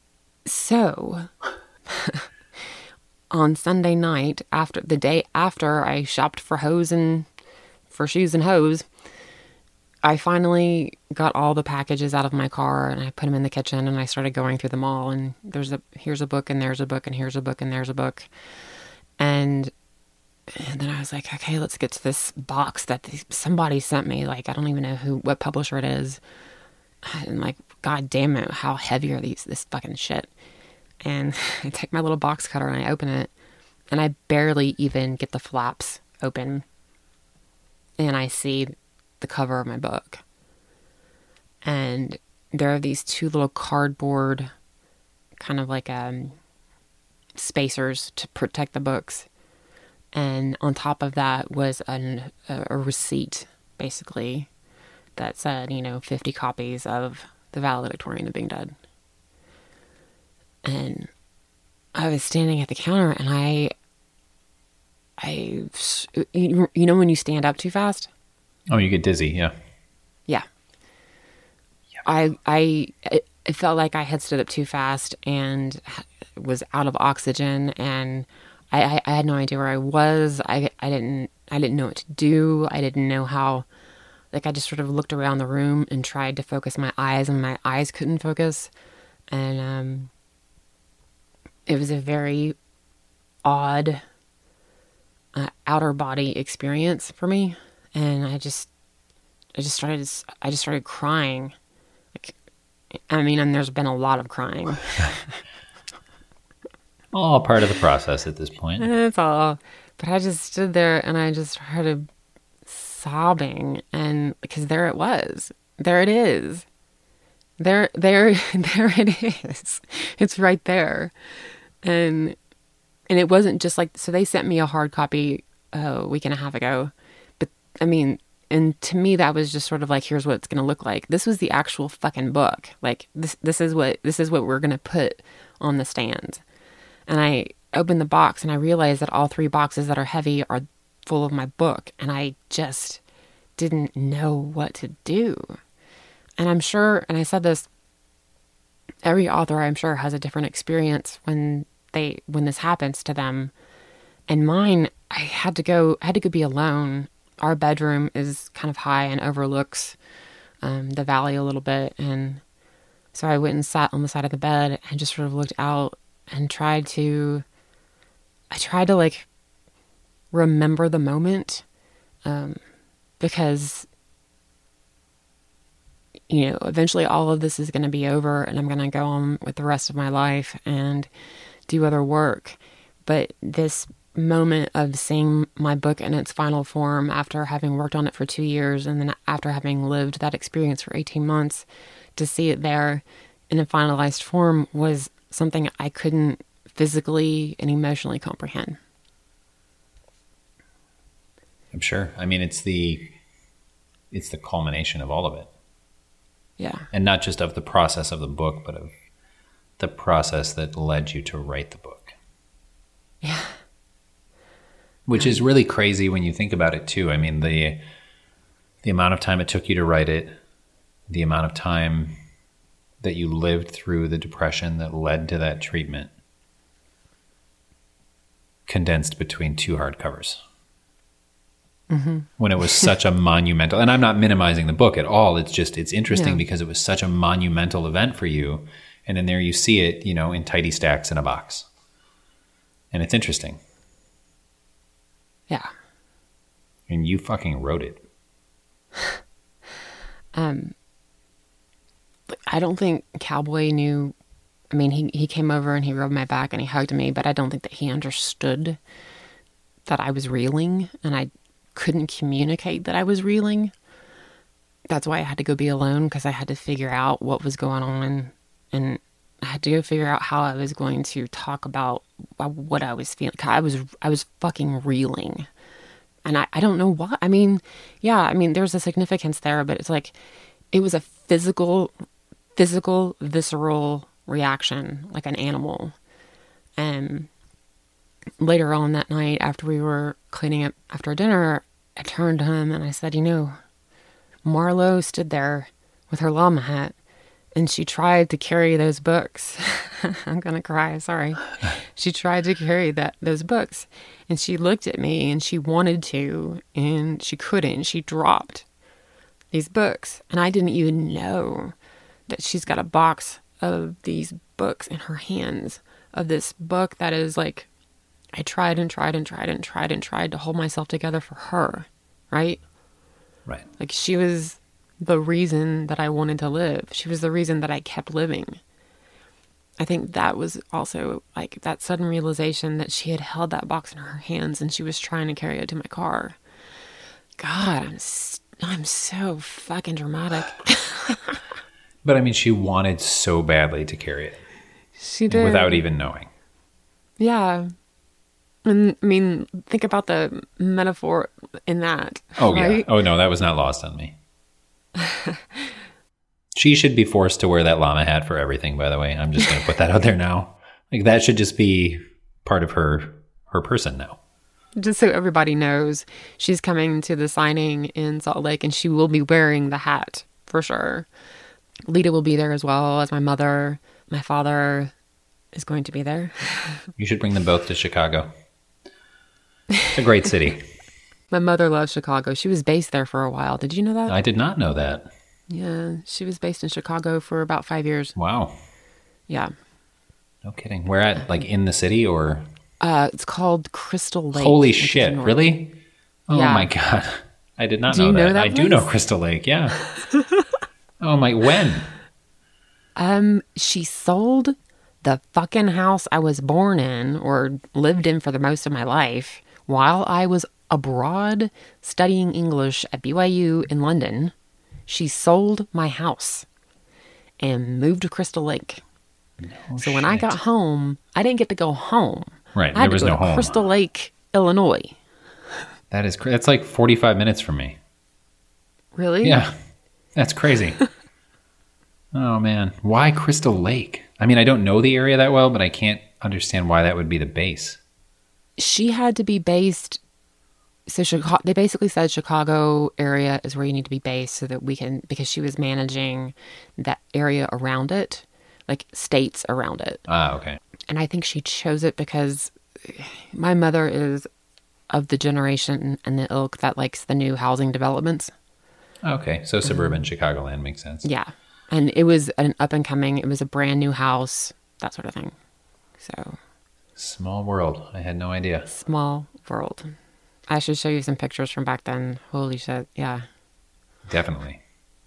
on Sunday night, the day after I shopped for shoes and hose, I finally got all the packages out of my car, and I put them in the kitchen, and I started going through them all, and here's a book, and there's a book, and here's a book, and there's a book. And then I was like, okay, let's get to this box that somebody sent me. Like, I don't even know what publisher it is. And like, God damn it, how heavy are this fucking shit? And I take my little box cutter and I open it, and I barely even get the flaps open. And I see the cover of my book. And there are these two little cardboard kind of like spacers to protect the books. And on top of that was a receipt, basically, that said, 50 copies of The Valedictorian of Being Dead. And I was standing at the counter, and when you stand up too fast? Oh, you get dizzy, yeah. Yeah. It felt like I had stood up too fast and was out of oxygen, and I had no idea where I was. I didn't know what to do. I didn't know how. Like, I just sort of looked around the room and tried to focus my eyes, and my eyes couldn't focus. And it was a very odd outer body experience for me. And I just started crying. And there's been a lot of crying. All part of the process at this point. That's all. But I just stood there and I just started sobbing, and because there it was. There it is. There it is. It's right there. And it wasn't just like, so they sent me a hard copy a week and a half ago. But I mean, and to me, that was just sort of like, here's what it's going to look like. This was the actual fucking book. Like this is what we're going to put on the stand. And I opened the box and I realized that all 3 boxes that are heavy are full of my book. And I just didn't know what to do. And I'm sure, and I said this, every author I'm sure has a different experience when this happens to them. And mine, I had to go be alone. Our bedroom is kind of high and overlooks the valley a little bit. And so I went and sat on the side of the bed and just sort of looked out and tried to like remember the moment, because, you know, eventually all of this is going to be over and I'm going to go on with the rest of my life and do other work. But this moment of seeing my book in its final form after having worked on it for 2 years and then after having lived that experience for 18 months, to see it there in a finalized form was something I couldn't physically and emotionally comprehend. I'm sure. I mean, it's the culmination of all of it. Yeah. And not just of the process of the book, but of the process that led you to write the book. Yeah. Which is really crazy when you think about it too. I mean, the amount of time it took you to write it, the amount of time that you lived through the depression that led to that treatment, condensed between 2 hardcovers. Mm-hmm. When it was such a monumental, and I'm not minimizing the book at all. It's just, it's interesting because it was such a monumental event for you. And in there you see it, you know, in tidy stacks in a box. And it's interesting. Yeah. And you fucking wrote it. I don't think Cowboy knew. I mean, he came over and he rubbed my back and he hugged me, but I don't think that he understood that I was reeling, and I couldn't communicate that I was reeling. That's why I had to go be alone, because I had to figure out what was going on, and I had to go figure out how I was going to talk about what I was feeling. I was fucking reeling, and I don't know why. I mean, yeah, I mean, there's a significance there, but it's like, it was a physical, visceral reaction, like an animal. And later on that night, after we were cleaning up after dinner, I turned to him and I said, you know, Marlo stood there with her llama hat and she tried to carry those books. I'm going to cry, sorry. She tried to carry those books, and she looked at me and she wanted to, and she couldn't. She dropped these books, and I didn't even know that she's got a box of these books in her hands, of this book that is like, I tried to hold myself together for her, right? Right. Like, she was the reason that I wanted to live. She was the reason that I kept living. I think that was also like that sudden realization that she had held that box in her hands and she was trying to carry it to my car. God, I'm so fucking dramatic. But I mean, she wanted so badly to carry it. She did. Without even knowing. Yeah. And I mean, think about the metaphor in that. Oh, right? Yeah. Oh, no, that was not lost on me. She should be forced to wear that llama hat for everything, by the way. I'm just going to put that out there now. Like, that should just be part of her person now. Just so everybody knows, she's coming to the signing in Salt Lake, and she will be wearing the hat for sure. Lita will be there as well as my mother. My father is going to be there. You should bring them both to Chicago. It's a great city. My mother loves Chicago. She was based there for a while. Did you know that? I did not know that. Yeah, she was based in Chicago for about 5 years. Wow. Yeah. No kidding. Where at? Like in the city or? It's called Crystal Lake. Holy shit. Really? Oh yeah. My God. I did not do know you that. Know that I place? do know Crystal Lake. Yeah. Oh my, when? She sold the fucking house I was born in or lived in for the most of my life while I was abroad studying English at BYU in London. She sold my house and moved to Crystal Lake. So when I got home, I didn't get to go home. Right. I had There was to go no to home. Crystal Lake, Illinois. That's like 45 minutes from me. Really? Yeah. That's crazy. Oh, man. Why Crystal Lake? I mean, I don't know the area that well, but I can't understand why that would be the base. She had to be based. So Chicago, they basically said Chicago area is where you need to be based so that we can, because she was managing that area around it, like states around it. Ah, okay. And I think she chose it because my mother is of the generation and the ilk that likes the new housing developments. Okay. So suburban Chicagoland makes sense. Yeah. And it was an up and coming, it was a brand new house, that sort of thing. So. Small world. I had no idea. Small world. I should show you some pictures from back then. Holy shit. Yeah. Definitely.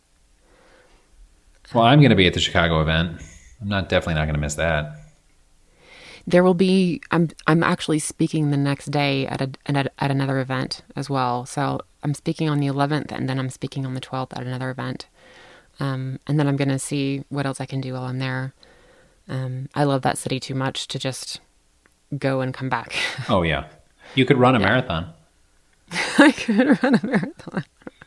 Well, I'm going to be at the Chicago event. I'm definitely not going to miss that. There will be. I'm actually speaking the next day at another event as well. So I'm speaking on the 11th, and then I'm speaking on the 12th at another event. And then I'm going to see what else I can do while I'm there. I love that city too much to just go and come back. Oh yeah, you could run a marathon. I could run a marathon.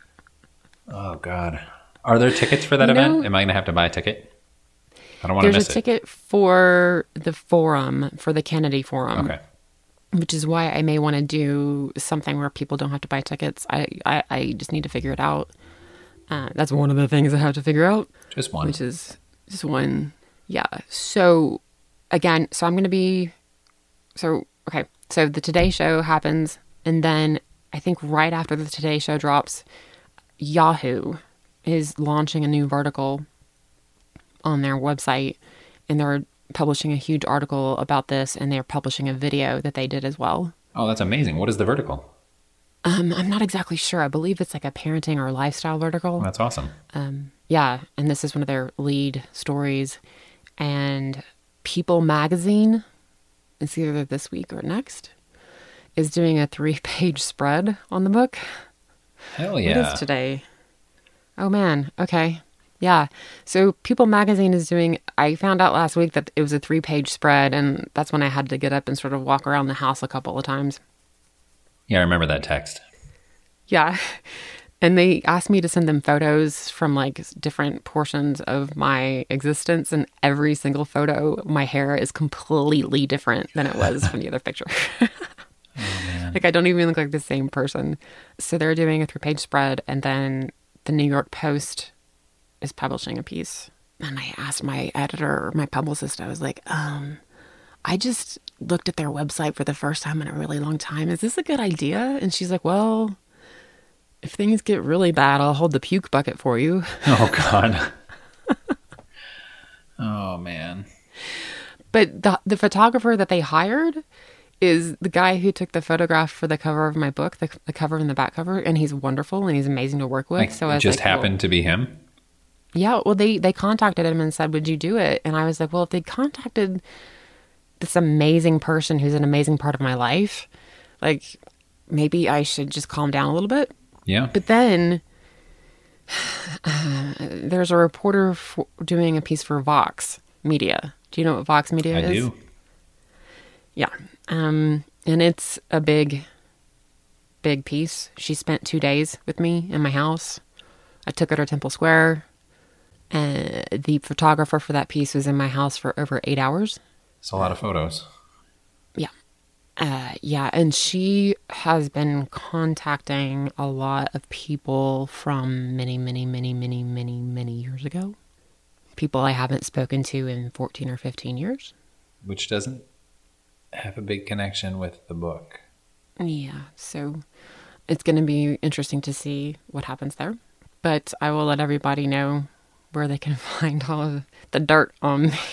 Oh God, are there tickets for that event? Am I going to have to buy a ticket? I don't want to miss it. There's a ticket for the forum, for the Kennedy Forum. Okay. Which is why I may want to do something where people don't have to buy tickets. I just need to figure it out. That's one of the things I have to figure out. Just one. Which is just one. Yeah. So, again, so I'm going to be... So, okay. So the Today Show happens. And then I think right after the Today Show drops, Yahoo is launching a new vertical on their website. And they're publishing a huge article about this. And they're publishing a video that they did as well. Oh, that's amazing. What is the vertical? I'm not exactly sure. I believe it's like a parenting or lifestyle vertical. Oh, that's awesome. Yeah, and this is one of their lead stories. And People Magazine, it's either this week or next, is doing a 3-page spread on the book. Hell yeah. What is today? Oh man, okay. Yeah, so People Magazine is doing, I found out last week that it was a 3-page spread, and that's when I had to get up and sort of walk around the house a couple of times. Yeah, I remember that text. Yeah. And they asked me to send them photos from like different portions of my existence. And every single photo, my hair is completely different than it was from the other picture. Oh, man. Like I don't even look like the same person. So they're doing a 3-page spread. And then the New York Post is publishing a piece. And I asked my editor or my publicist, I was like, I just looked at their website for the first time in a really long time. Is this a good idea? And she's like, well, if things get really bad, I'll hold the puke bucket for you. Oh, God. Oh, man. But the photographer that they hired is the guy who took the photograph for the cover of my book, the cover and the back cover, and he's wonderful and he's amazing to work with. Like, so I it was just like, happened to be him? Yeah, well, they contacted him and said, would you do it? And I was like, well, if they contacted this amazing person who's an amazing part of my life, like, maybe I should just calm down a little bit. Yeah. But then there's a reporter doing a piece for Vox Media. Do you know what Vox Media is? I do. Yeah. And it's a big piece. She spent 2 days with me in my house. I took her to Temple Square. The photographer for that piece was in my house for over 8 hours. It's a lot of photos. Yeah. Yeah, and she has been contacting a lot of people from many, many, many, many, many, many years ago. People I haven't spoken to in 14 or 15 years. Which doesn't have a big connection with the book. Yeah, so it's going to be interesting to see what happens there. But I will let everybody know where they can find all of the dirt on me.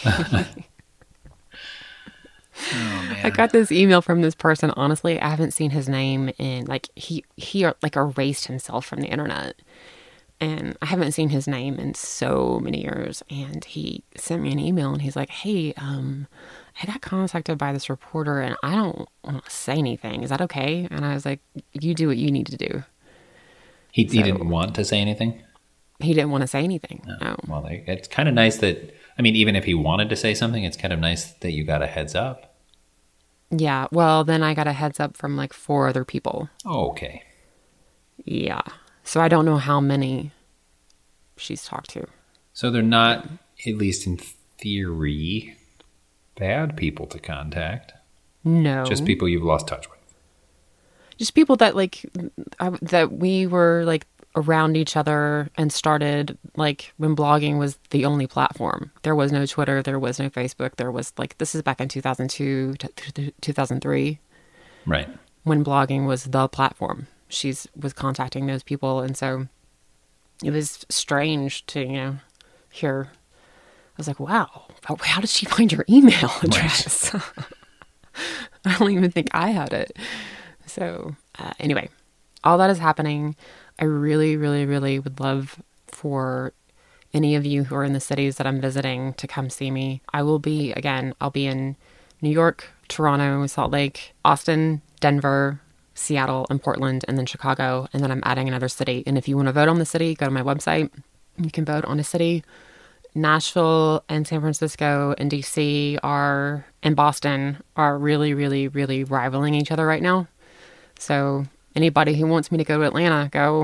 Oh, man. I got this email from this person. Honestly, I haven't seen his name in, like, he like erased himself from the internet. And I haven't seen his name in so many years. And he sent me an email and he's like, hey, I got contacted by this reporter and I don't want to say anything. Is that okay? And I was like, you do what you need to do. He didn't want to say anything? He didn't want to say anything. No. Well, it's kind of nice that, I mean, even if he wanted to say something, it's kind of nice that you got a heads up. Yeah. Well, then I got a heads up from like 4 other people. Oh, okay. Yeah. So I don't know how many she's talked to. So they're not, at least in theory, bad people to contact. No. Just people you've lost touch with. Just people that like, that we were like around each other and started like when blogging was the only platform. There was no Twitter. There was no Facebook. There was like, this is back in 2002, 2003. Right. When blogging was the platform. She was contacting those people. And so it was strange to, hear. I was like, wow, how did she find your email address? Right. I don't even think I had it. So anyway, all that is happening. I really, really, really would love for any of you who are in the cities that I'm visiting to come see me. I'll be in New York, Toronto, Salt Lake, Austin, Denver, Seattle, and Portland, and then Chicago. And then I'm adding another city. And if you want to vote on the city, go to my website. You can vote on a city. Nashville and San Francisco and DC and Boston are really, really, really rivaling each other right now. So anybody who wants me to go to Atlanta, go.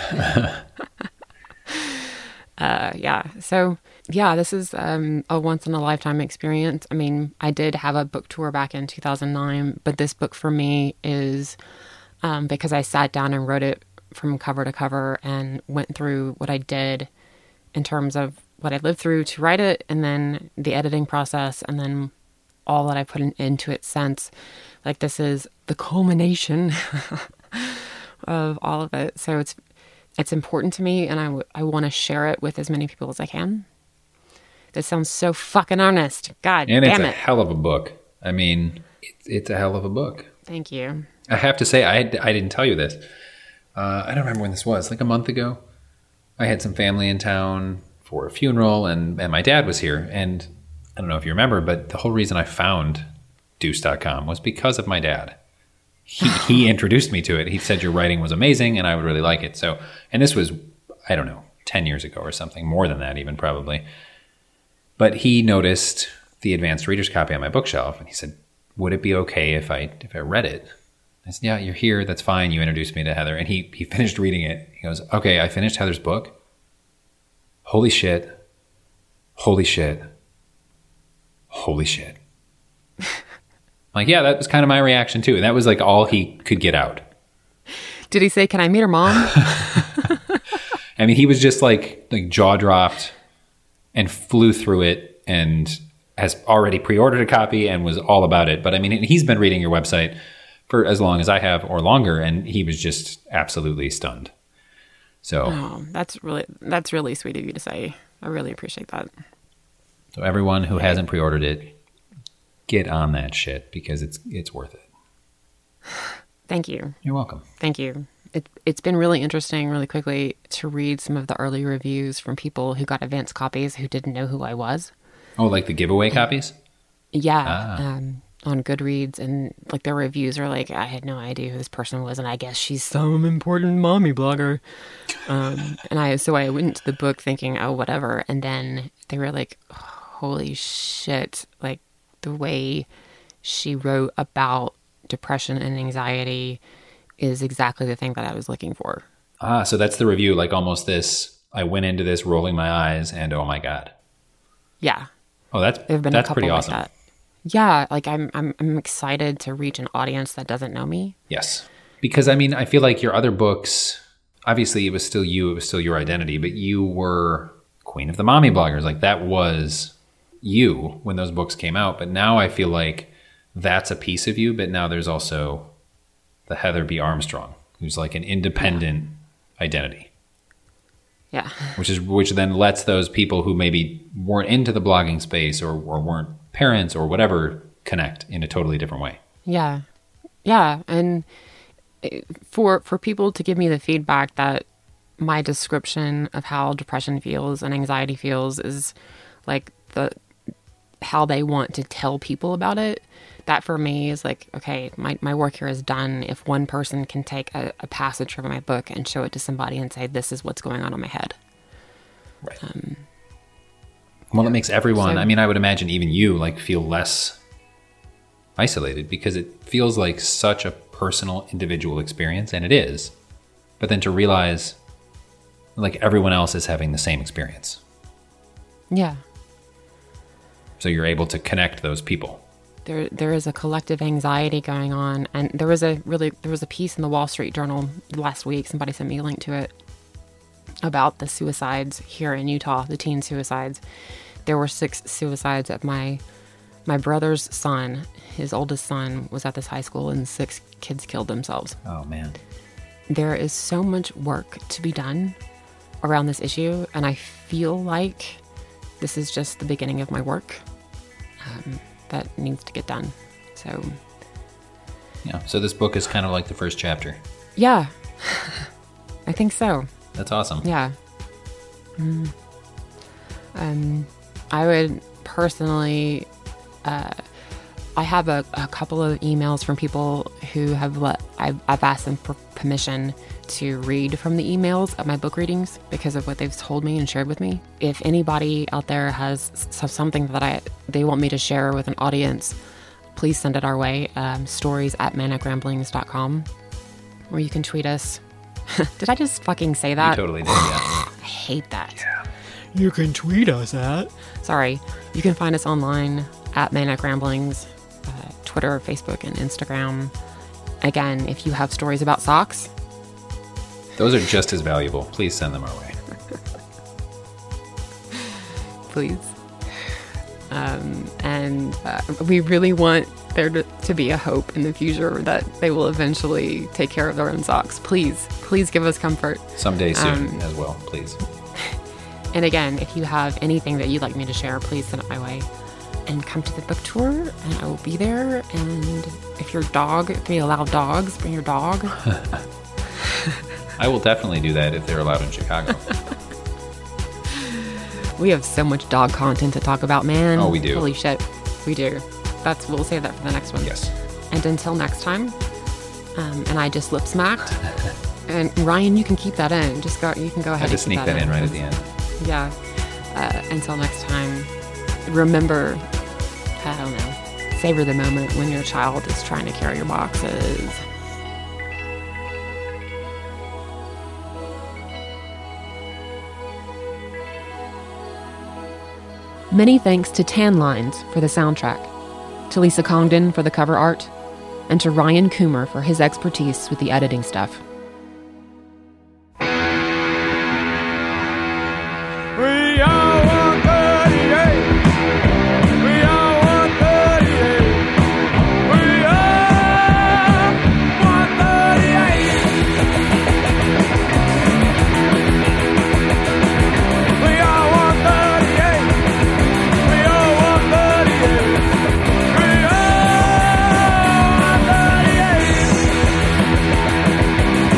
So this is a once in a lifetime experience. I mean, I did have a book tour back in 2009, but this book for me is because I sat down and wrote it from cover to cover and went through what I did in terms of what I lived through to write it, and then the editing process, and then all that I put into it since. Like, this is the culmination of all of it. So it's important to me, and I want to share it with as many people as I can. This sounds so fucking honest. God damn it. And it's a hell of a book. I mean, it's a hell of a book. Thank you. I have to say, I didn't tell you this. I don't remember when this was, like a month ago. I had some family in town for a funeral, and my dad was here. And I don't know if you remember, but the whole reason I found Deuce.com was because of my dad. He introduced me to it. He said your writing was amazing and I would really like it. So, and this was, I don't know, 10 years ago or something, more than that even probably. But he noticed the advanced reader's copy on my bookshelf and he said, would it be okay if I read it? I said, yeah, you're here. That's fine. You introduced me to Heather. And he finished reading it. He goes, okay, I finished Heather's book. Holy shit. Holy shit. Holy shit. Like, yeah, that was kind of my reaction too. That was like all he could get out. Did he say, can I meet her mom? I mean, he was just like jaw dropped and flew through it and has already pre-ordered a copy and was all about it. But I mean, he's been reading your website for as long as I have or longer. And he was just absolutely stunned. So that's really sweet of you to say. I really appreciate that. So everyone who hasn't pre-ordered it, get on that shit because it's worth it. Thank you. You're welcome. Thank you. It's been really interesting, really quickly, to read some of the early reviews from people who got advanced copies who didn't know who I was. Oh, like the giveaway copies? Yeah. On Goodreads, and like their reviews are like, I had no idea who this person was, and I guess she's some important mommy blogger. And I went into the book thinking, oh, whatever. And then they were like, holy shit, like the way she wrote about depression and anxiety is exactly the thing that I was looking for. So that's the review, like almost this, I went into this rolling my eyes and oh my God. Yeah. Oh, that's pretty awesome. Like that. Yeah, like I'm excited to reach an audience that doesn't know me. Yes. Because I mean, I feel like your other books, obviously it was still you, it was still your identity, but you were queen of the mommy bloggers. Like that was you when those books came out. But now I feel like that's a piece of you, but now there's also the Heather B. Armstrong, who's like an independent identity. Yeah. Which then lets those people who maybe weren't into the blogging space or weren't parents or whatever connect in a totally different way. Yeah. Yeah. And for people to give me the feedback that my description of how depression feels and anxiety feels is like how they want to tell people about it. That for me is like, okay, my work here is done if one person can take a passage from my book and show it to somebody and say, this is what's going on in my head. Right. Well, it makes everyone, I mean, I would imagine even you, like, feel less isolated because it feels like such a personal, individual experience, and it is. But then to realize, like, everyone else is having the same experience. Yeah. So you're able to connect those people. There is a collective anxiety going on, and there was a piece in the Wall Street Journal last week. Somebody sent me a link to it about the suicides here in Utah, the teen suicides. There were 6 suicides of my brother's son. His oldest son was at this high school, and 6 kids killed themselves. Oh man, there is so much work to be done around this issue, and I feel like this is just the beginning of my work. That needs to get done. So this book is kind of like the first chapter. Yeah. I think so. That's awesome. Yeah. I would personally, I have a couple of emails from people who have I've asked them for permission to read from the emails of my book readings because of what they've told me and shared with me. If anybody out there has something that they want me to share with an audience, please send it our way. stories@manicramblings.com, or you can tweet us. Did I just fucking say that? You totally did, yeah. I hate that. Yeah. You can tweet us at. Sorry. You can find us online at Manic Ramblings, Twitter, Facebook, and Instagram. Again, if you have stories about socks, those are just as valuable. Please send them our way. Please. And we really want there to be a hope in the future that they will eventually take care of their own socks. Please give us comfort. Someday soon as well, please. And again, if you have anything that you'd like me to share, please send it my way. And come to the book tour, and I will be there. And if they allow dogs, bring your dog. I will definitely do that if they're allowed in Chicago. We have so much dog content to talk about, man. Oh, we do. Holy shit. We do. We'll save that for the next one. Yes. And until next time, and I just lip smacked. And Ryan, you can keep that in. You can go ahead and just sneak that in right at the end. Yeah. Until next time, remember, I don't know, savor the moment when your child is trying to carry your boxes. Many thanks to Tan Lines for the soundtrack, to Lisa Congdon for the cover art, and to Ryan Coomer for his expertise with the editing stuff. We all want 38. We all want 38. We all want 38. We all want 38. We all want 38. We all want 38.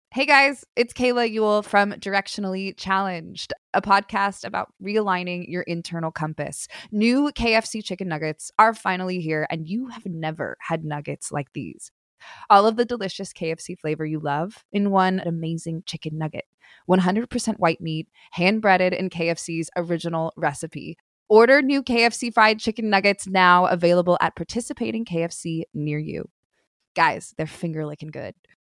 Hey guys, it's Kayla Ewell from Directionally Challenged, a podcast about realigning your internal compass. New KFC chicken nuggets are finally here, and you have never had nuggets like these. All of the delicious KFC flavor you love in one amazing chicken nugget. 100% white meat, hand breaded in KFC's original recipe. Order new KFC fried chicken nuggets now, available at participating KFC near you. Guys, they're finger licking good.